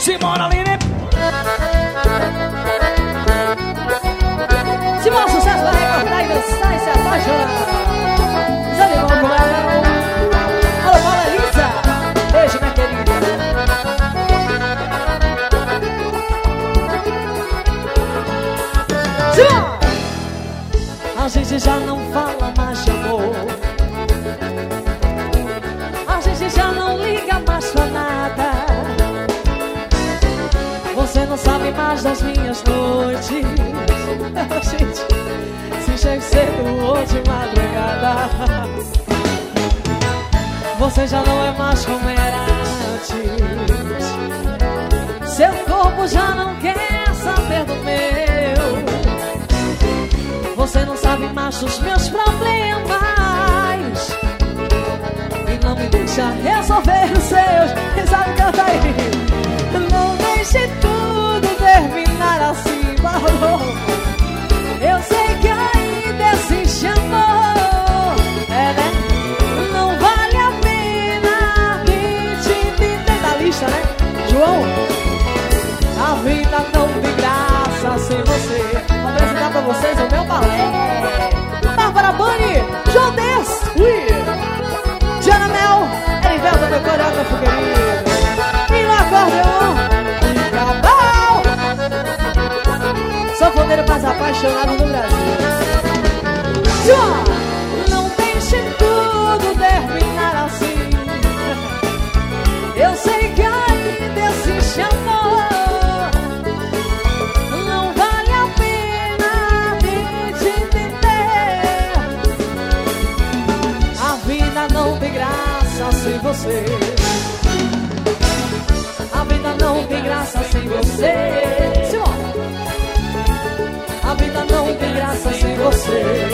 Simona Aline. Simona, sucesso da Record e sai se apaixonando. Desanimou com ela. Alô, Paula Elisa. Beijo, minha querida. Simona! A gente já não fala mais de amor. A gente já não liga mais pra nada. Você não sabe mais das minhas noites. Gente, se chega cedo ou de madrugada. Você já não é mais como era antes. Seu corpo já não quer saber do meu. Você não sabe mais dos meus problemas e não me deixa resolver os seus. Quem sabe canta aí. Não deixe tudo terminar assim, falou. Eu sei que ainda existe amor, é, né? Não vale a pena me te entender da lista, né? João, a vida não tem graça sem você. Vou apresentar pra vocês o meu balé. Bárbara Bani, João Dez, Diana Mel, Erivelta, meu coreógrafo querido. E no acordeon, Cabal, sanfoneiro mais apaixonado do Brasil. João, não deixe tudo terminar assim. Eu sei que ainda existe amor. Não vale a pena me te entender. A vida não tem graça sem você. A vida não tem graça sem você. Simão. A vida não tem graça sem você.